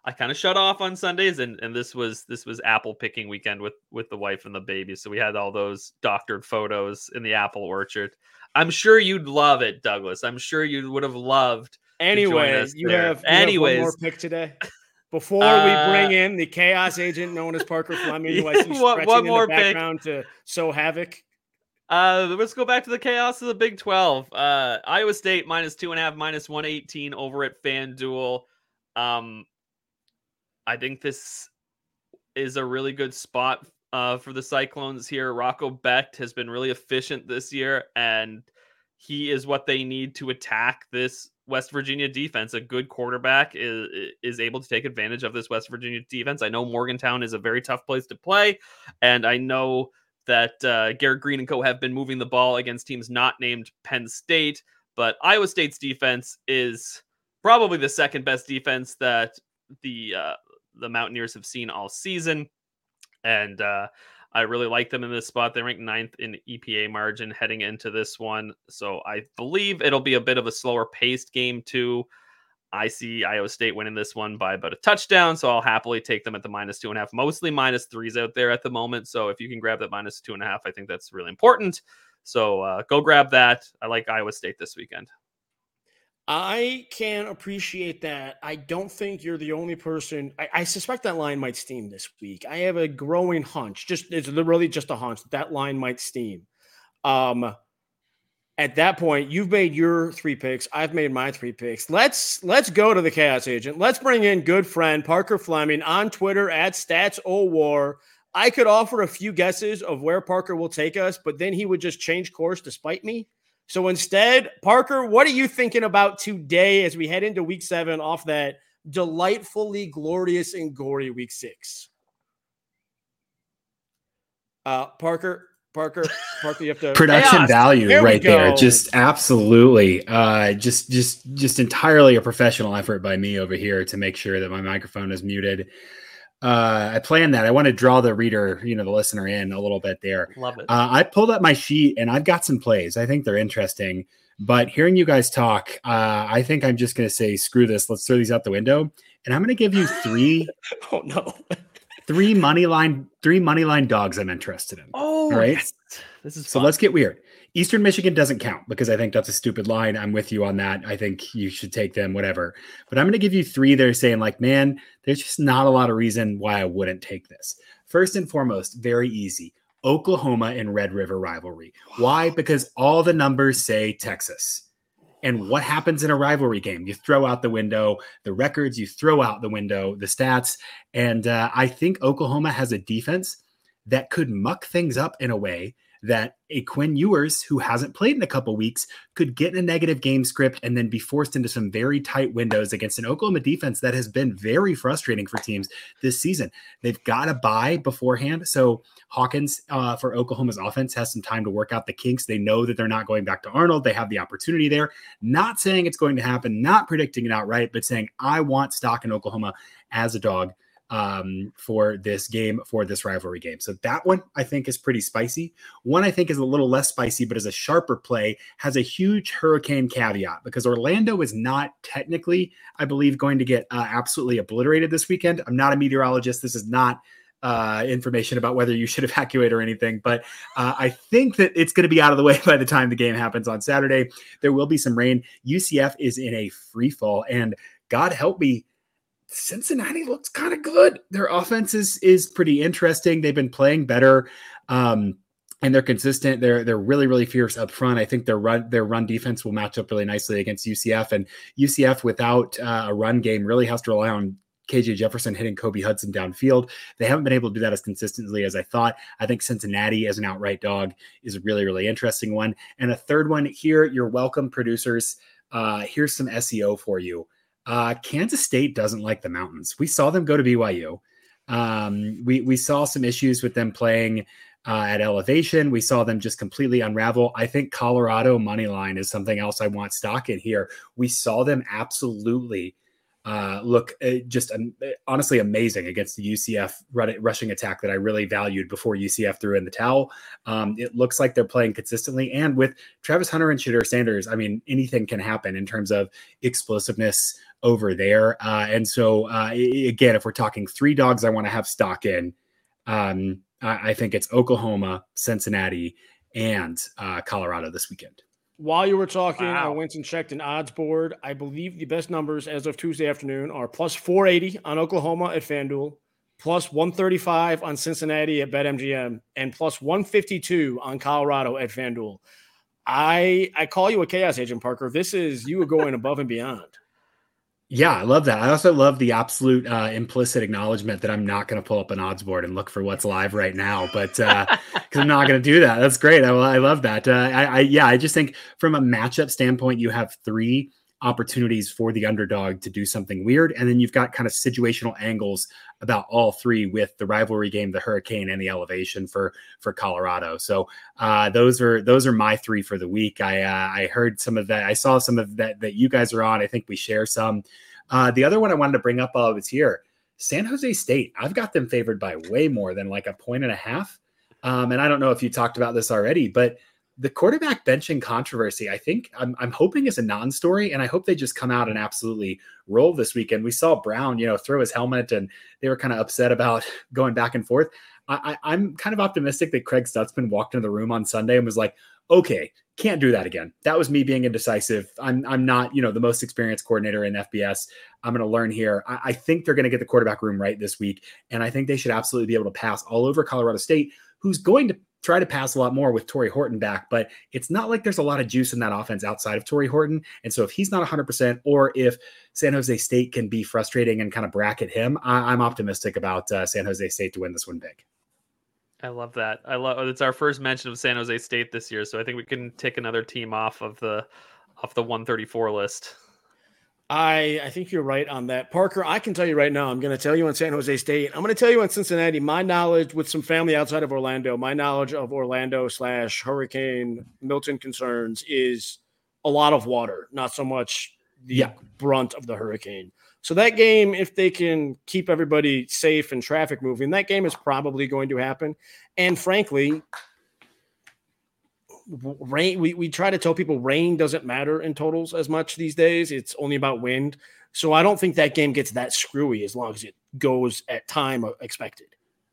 B: I kind of shut off on Sundays, and, and this was this was apple picking weekend with with the wife and the baby. So we had all those doctored photos in the apple orchard. I'm sure you'd love it, Douglas. I'm sure you would have loved.
A: Anyway, you have, you
B: Anyways,
A: have one more pick today. Before uh, we bring in the chaos agent known as Parker Fleming, who I see
B: what,
A: stretching
B: one more
A: in the background pick. to sow havoc.
B: Uh, let's go back to the chaos of the Big twelve. Uh, Iowa State minus two and a half, minus one eighteen over at FanDuel. Um, I think this is a really good spot uh, for the Cyclones here. Rocco Becht has been really efficient this year, and he is what they need to attack this West Virginia defense. A good quarterback is, is able to take advantage of this West Virginia defense. I know Morgantown is a very tough place to play, and I know that uh, Garrett Green and co have been moving the ball against teams not named Penn State, but Iowa State's defense is probably the second best defense that the uh, the Mountaineers have seen all season, and uh, I really like them in this spot. They rank ninth in E P A margin heading into this one, so I believe it'll be a bit of a slower paced game too. I see Iowa State winning this one by about a touchdown, so I'll happily take them at the minus two and a half. Mostly minus threes out there at the moment, so if you can grab that minus two and a half, I think that's really important. So uh, go grab that. I like Iowa State this weekend.
A: I can appreciate that. I don't think you're the only person. I, I suspect that line might steam this week. I have a growing hunch. Just it's literally just a hunch that that line might steam. Um. At that point, you've made your three picks. I've made my three picks. Let's let's go to the chaos agent. Let's bring in good friend Parker Fleming on Twitter at StatsOWar. I could offer a few guesses of where Parker will take us, but then he would just change course to spite me. So instead, Parker, what are you thinking about today as we head into week seven off that delightfully glorious and gory week six? Uh, Parker. Parker, Parker, you have to
C: production chaos. value there right there. Just absolutely, uh, just, just, just entirely a professional effort by me over here to make sure that my microphone is muted. Uh, I planned that. I want to draw the reader, you know, the listener in a little bit there.
B: Love it.
C: Uh, I pulled up my sheet and I've got some plays. I think they're interesting, but hearing you guys talk, uh, I think I'm just going to say, screw this. Let's throw these out the window. And I'm going to give you three.
A: oh no.
C: Three money line, three money line dogs I'm interested in.
B: Oh,
C: all right.
B: Yes. This is
C: so
B: fun.
C: Let's get weird. Eastern Michigan doesn't count because I think that's a stupid line. I'm with you on that. I think you should take them, whatever. But I'm going to give you three that are saying like, man, there's just not a lot of reason why I wouldn't take this. First and foremost, very easy. Oklahoma and Red River rivalry. Why? Because all the numbers say Texas. And what happens in a rivalry game? You throw out the window the records, you throw out the window the stats. And uh, I think Oklahoma has a defense that could muck things up in a way that a Quinn Ewers, who hasn't played in a couple weeks, could get in a negative game script and then be forced into some very tight windows against an Oklahoma defense that has been very frustrating for teams this season. They've got a bye beforehand. So Hawkins uh, for Oklahoma's offense has some time to work out the kinks. They know that they're not going back to Arnold. They have the opportunity there. Not saying it's going to happen, not predicting it outright, but saying I want stock in Oklahoma as a dog um, for this game, for this rivalry game. So that one I think is pretty spicy. One I think is a little less spicy, but is a sharper play, has a huge hurricane caveat because Orlando is not technically, I believe, going to get uh, absolutely obliterated this weekend. I'm not a meteorologist. This is not uh, information about whether you should evacuate or anything, but uh, I think that it's going to be out of the way by the time the game happens on Saturday. There will be some rain. U C F is in a free fall, and God help me, Cincinnati looks kind of good. Their offense is, is pretty interesting. They've been playing better, um, and they're consistent. They're they're really, really fierce up front. I think their run their run defense will match up really nicely against U C F. And U C F without uh, a run game really has to rely on K J Jefferson hitting Kobe Hudson downfield. They haven't been able to do that as consistently as I thought. I think Cincinnati as an outright dog is a really, really interesting one. And a third one here, you're welcome, producers. Uh, here's some S E O for you. Uh, Kansas State doesn't like the mountains. We saw them go to B Y U. Um, we, we saw some issues with them playing uh, at elevation. We saw them just completely unravel. I think Colorado money line is something else I want stock in here. We saw them absolutely uh, look uh, just um, honestly amazing against the U C F rushing attack that I really valued before U C F threw in the towel. Um, it looks like they're playing consistently, and with Travis Hunter and Shedeur Sanders, I mean, anything can happen in terms of explosiveness over there. Uh, and so uh, again, if we're talking three dogs I want to have stock in, um, I, I think it's Oklahoma, Cincinnati, and uh, Colorado this weekend.
A: While you were talking,
B: wow.
A: I went and checked an odds board. I believe the best numbers as of Tuesday afternoon are plus four eighty on Oklahoma at FanDuel, plus one thirty-five on Cincinnati at BetMGM, and plus one fifty-two on Colorado at FanDuel. I I call you a chaos agent, Parker. This is you going above and beyond.
C: Yeah, I love that. I also love the absolute uh, implicit acknowledgement that I'm not going to pull up an odds board and look for what's live right now, but because uh, I'm not going to do that. That's great. I, I love that. Uh, I, I yeah, I just think from a matchup standpoint, you have three opportunities for the underdog to do something weird, and then you've got kind of situational angles about all three with the rivalry game, the Hurricane, and the elevation for for Colorado. So uh, those are those are my three for the week. I uh, I heard some of that. I saw some of that that you guys are on. I think we share some. Uh, the other one I wanted to bring up while I was here, San Jose State. I've got them favored by way more than like a point and a half. Um, and I don't know if you talked about this already, but the quarterback benching controversy, I think I'm, I'm hoping is a non-story, and I hope they just come out and absolutely roll this weekend. We saw Brown, you know, throw his helmet, and they were kind of upset about going back and forth. I, I, I'm kind of optimistic that Craig Stutzman walked into the room on Sunday and was like, okay, can't do that again. That was me being indecisive. I'm I'm not, you know, the most experienced coordinator in F B S. I'm going to learn here. I, I think they're going to get the quarterback room right this week, and I think they should absolutely be able to pass all over Colorado State, who's going to try to pass a lot more with Torrey Horton back, but it's not like there's a lot of juice in that offense outside of Torrey Horton. And so if he's not one hundred percent, or if San Jose State can be frustrating and kind of bracket him, I, I'm optimistic about uh, San Jose State to win this one big.
B: I love that. I love it's our first mention of San Jose State this year, so I think we can take another team off of the off the one thirty-four list.
A: I I think you're right on that, Parker. I can tell you right now, I'm going to tell you on San Jose State. I'm going to tell you on Cincinnati. My knowledge with some family outside of Orlando, my knowledge of Orlando slash Hurricane Milton concerns is a lot of water, not so much the yeah. brunt of the hurricane. So that game, if they can keep everybody safe and traffic moving, that game is probably going to happen. And frankly, rain, we, we try to tell people rain doesn't matter in totals as much these days. It's only about wind. So I don't think that game gets that screwy as long as it goes at time expected.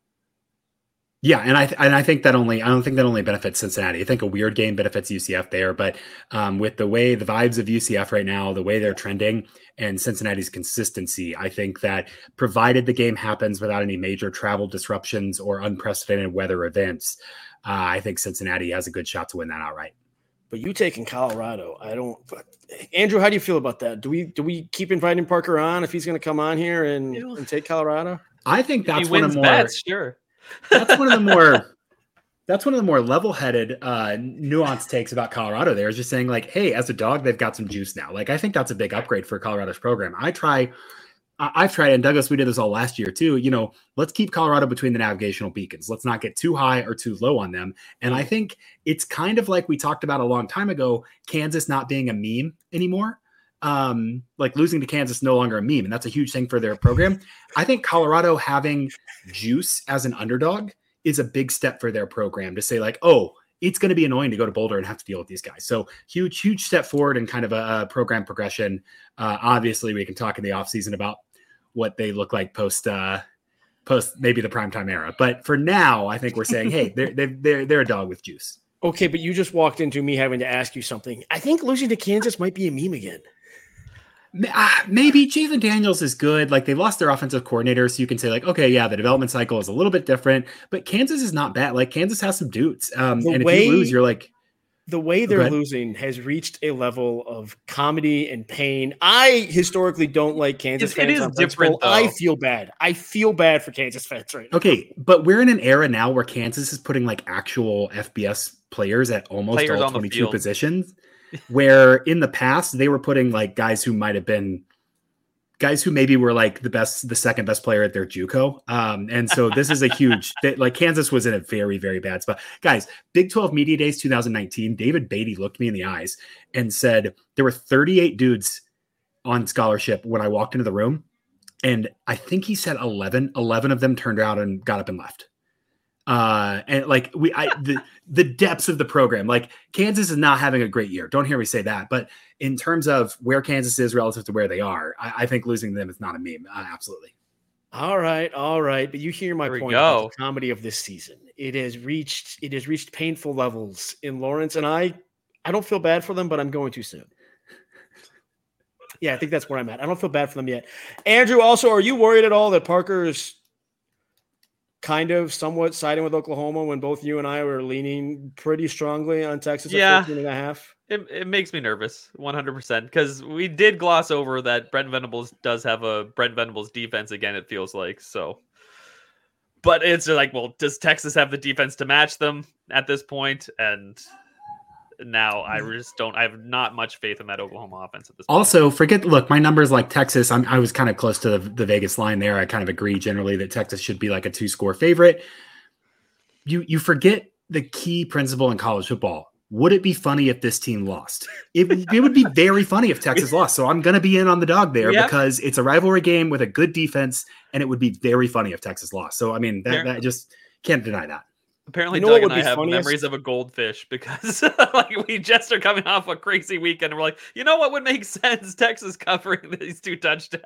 C: Yeah, and I th- and I think that only I don't think that only benefits Cincinnati. I think a weird game benefits U C F there, but um, with the way the vibes of U C F right now, the way they're trending, and Cincinnati's consistency, I think that provided the game happens without any major travel disruptions or unprecedented weather events, uh, I think Cincinnati has a good shot to win that outright.
A: But you taking Colorado, I don't. Andrew, how do you feel about that? Do we do we keep inviting Parker on if he's going to come on here and, and take Colorado?
C: I think that's
B: he
C: one
B: wins
C: of more.
B: Bets, sure.
C: That's one of the more that's one of the more level-headed uh nuanced takes about Colorado. There is just saying like, hey, as a dog, they've got some juice now. Like, I think that's a big upgrade for Colorado's program. I try I've tried, and Douglas, we did this all last year too. You know, let's keep Colorado between the navigational beacons. Let's not get too high or too low on them. And I think it's kind of like we talked about a long time ago, Kansas not being a meme anymore. Um, like losing to Kansas no longer a meme, and that's a huge thing for their program. I think Colorado having juice as an underdog is a big step for their program to say like, oh, it's going to be annoying to go to Boulder and have to deal with these guys. So huge, huge step forward and kind of a, a program progression. Uh, obviously we can talk in the off season about what they look like post, uh, post maybe the primetime era. But for now, I think we're saying, hey, they're, they're, they're, they're a dog with juice.
A: Okay. But you just walked into me having to ask you something. I think losing to Kansas might be a meme again.
C: Maybe Jalen Daniels is good. Like, they lost their offensive coordinator, so you can say like, okay, yeah, the development cycle is a little bit different, but Kansas is not bad. Like, Kansas has some dudes. Um, and way, if you lose, you're like,
A: the way they're losing has reached a level of comedy and pain. I historically don't like Kansas
B: it,
A: fans.
B: It is different. Though.
A: I feel bad. I feel bad for Kansas fans right now.
C: Okay, but we're in an era now where Kansas is putting like actual F B S players at almost players all twenty-two positions. Where in the past they were putting like guys who might have been guys who maybe were like the best, the second best player at their JUCO. Um, and so this is a huge, like Kansas was in a very, very bad spot. Guys, Big twelve Media Days twenty nineteen, David Beatty looked me in the eyes and said there were thirty-eight dudes on scholarship when I walked into the room. And I think he said eleven. eleven of them turned around and got up and left. Uh, and like we, I, the, the depths of the program, like Kansas is not having a great year. Don't hear me say that. But in terms of where Kansas is relative to where they are, I, I think losing them is not a meme. Uh, absolutely.
A: All right. All right. But you hear my point about the comedy of this season. It has reached, it has reached painful levels in Lawrence. And I, I don't feel bad for them, but I'm going too soon. Yeah, I think that's where I'm at. I don't feel bad for them yet. Andrew, also, are you worried at all that Parker's kind of somewhat siding with Oklahoma when both you and I were leaning pretty strongly on Texas
B: yeah,
A: at fourteen and a half?
B: It, it makes me nervous, one hundred percent, because we did gloss over that Brent Venables does have a Brent Venables defense again, it feels like. So, but it's like, well, does Texas have the defense to match them at this point? And now I just don't, I have not much faith in that Oklahoma offense at this point.
C: Also, forget, look, my numbers like Texas, I'm, I was kind of close to the, the Vegas line there. I kind of agree generally that Texas should be like a two score favorite. You, you forget the key principle in college football. Would it be funny if this team lost? It, it would be very funny if Texas lost. So I'm going to be in on the dog there yep. because it's a rivalry game with a good defense, and it would be very funny if Texas lost. So, I mean, that, that just can't deny that.
B: Apparently,
A: you know
B: Doug and I have
A: funniest?
B: memories of a goldfish because like we just are coming off a crazy weekend. And we're like, you know what would make sense? Texas covering these two touchdowns.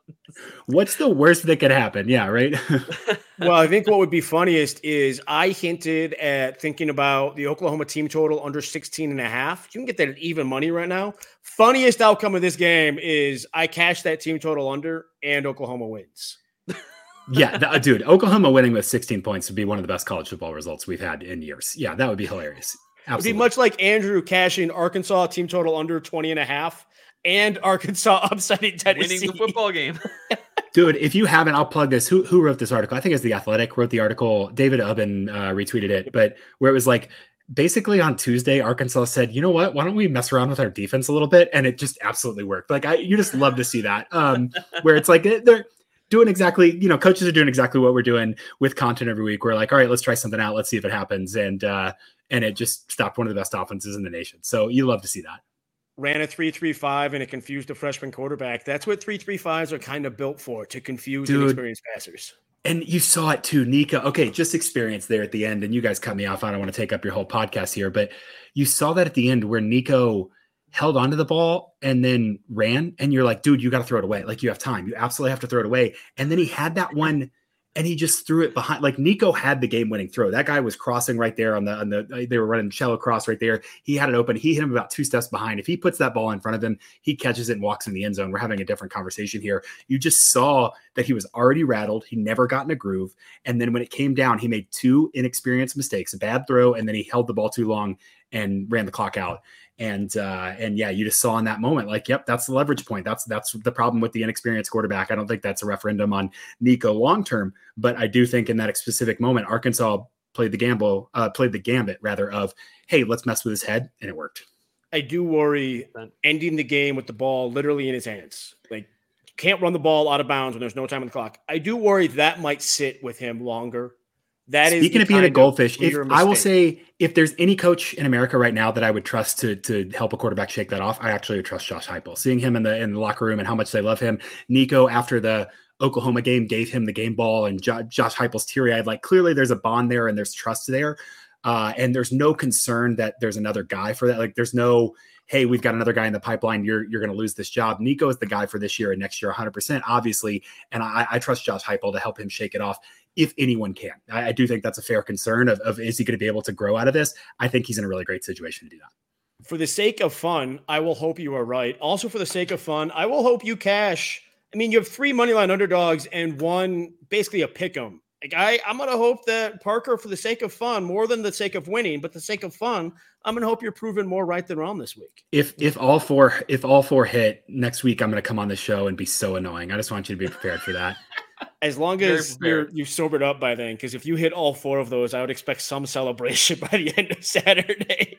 C: What's the worst that could happen? Yeah, right.
A: Well, I think what would be funniest is I hinted at thinking about the Oklahoma team total under sixteen and a half. You can get that at even money right now. Funniest outcome of this game is I cashed that team total under and Oklahoma wins.
C: Yeah, th- dude, Oklahoma winning with sixteen points would be one of the best college football results we've had in years. Yeah, that would be hilarious. Absolutely.
A: It'd be much like Andrew cashing Arkansas team total under twenty and a half and Arkansas upsetting Tennessee.
B: Winning the football game.
C: Dude, if you haven't, I'll plug this. Who who wrote this article? I think it's The Athletic wrote the article. David Ubben uh, retweeted it, but where it was like, basically on Tuesday, Arkansas said, you know what, why don't we mess around with our defense a little bit? And it just absolutely worked. Like, I, you just love to see that. Um, where it's like, they're doing exactly, you know, coaches are doing exactly what we're doing with content every week. We're like, all right, let's try something out. Let's see if it happens. And, uh, and it just stopped one of the best offenses in the nation. So you love to see that.
A: Ran a three three five and it confused a freshman quarterback. That's what three three fives are kind of built for, to confuse Dude, inexperienced passers.
C: And you saw it too, Nico. Okay, just experience there at the end. And you guys cut me off. I don't want to take up your whole podcast here, but you saw that at the end where Nico held onto the ball and then ran. And you're like, dude, you got to throw it away. Like, you have time. You absolutely have to throw it away. And then he had that one and he just threw it behind. Like, Nico had the game winning throw. That guy was crossing right there on the, on the, they were running shallow cross right there. He had it open. He hit him about two steps behind. If he puts that ball in front of him, he catches it and walks in the end zone. We're having a different conversation here. You just saw that he was already rattled. He never got in a groove. And then when it came down, he made two inexperienced mistakes, a bad throw, and then he held the ball too long and ran the clock out. And, uh, and yeah, you just saw in that moment, like, yep, that's the leverage point. That's, that's the problem with the inexperienced quarterback. I don't think that's a referendum on Nico long-term, but I do think in that specific moment, Arkansas played the gamble, uh, played the gambit rather of, hey, let's mess with his head. And it worked.
A: I do worry ending the game with the ball literally in his hands. Like, you can't run the ball out of bounds when there's no time on the clock. I do worry that might sit with him longer. That
C: Speaking is Speaking of being a goldfish, if I will say, if there's any coach in America right now that I would trust to to help a quarterback shake that off, I actually would trust Josh Heupel. Seeing him in the in the locker room and how much they love him. Nico, after the Oklahoma game, gave him the game ball, and jo- Josh Heupel's teary-eyed. Like, clearly there's a bond there and there's trust there. Uh, and there's no concern that there's another guy for that. Like, there's no, hey, we've got another guy in the pipeline. You're you're going to lose this job. Nico is the guy for this year and next year, one hundred percent, obviously. And I, I trust Josh Heupel to help him shake it off if anyone can. I, I do think that's a fair concern of, of is he going to be able to grow out of this? I think he's in a really great situation to do that.
A: For the sake of fun, I will hope you are right. Also, for the sake of fun, I will hope you cash. I mean, you have three moneyline underdogs and one basically a pick 'em. Like, I, I'm going to hope that Parker, for the sake of fun, more than the sake of winning, but the sake of fun, I'm going to hope you're proven more right than wrong this week.
C: If if all four if all four hit next week, I'm going to come on the show and be so annoying. I just want you to be prepared for that.
A: As long as you're you've sobered up by then, because if you hit all four of those, I would expect some celebration by the end of Saturday.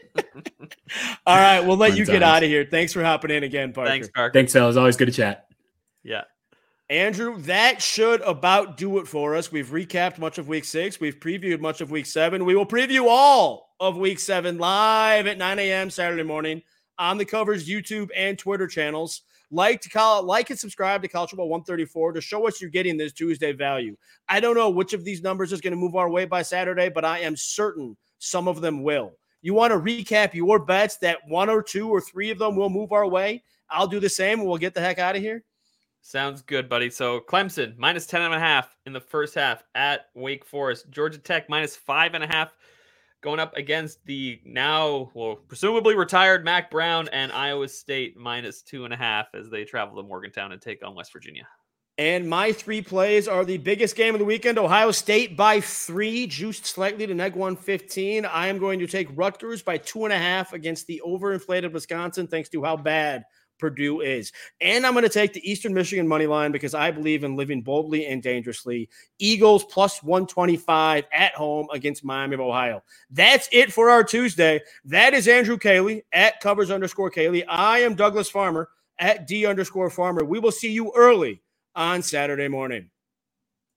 A: All right, we'll let Fun you times. Get out of here. Thanks for hopping in again, Parker.
B: Thanks, Parker.
C: Thanks, fellas. Always good to chat.
B: Yeah.
A: Andrew, that should about do it for us. We've recapped much of week six. We've previewed much of week seven. We will preview all of week seven live at nine a.m. Saturday morning on the Covers YouTube and Twitter channels. Like to call, like and subscribe to College Football one thirty-four to show us you're getting this Tuesday value. I don't know which of these numbers is going to move our way by Saturday, but I am certain some of them will. You want to recap your bets that one or two or three of them will move our way? I'll do the same and we'll get the heck out of here.
B: Sounds good, buddy. So Clemson minus ten and a half in the first half at Wake Forest. Georgia Tech minus five and a half going up against the now, well, presumably retired Mac Brown, and Iowa State minus two and a half as they travel to Morgantown and take on West Virginia.
A: And my three plays are the biggest game of the weekend. Ohio State by three, juiced slightly to neg one fifteen. I am going to take Rutgers by two and a half against the overinflated Wisconsin, thanks to how bad Purdue is. And I'm going to take the Eastern Michigan money line because I believe in living boldly and dangerously. Eagles plus one twenty-five at home against Miami of Ohio. That's it for our Tuesday. That is Andrew Caley at covers underscore Caley. I am Douglas Farmer at D underscore Farmer. We will see you early on Saturday morning.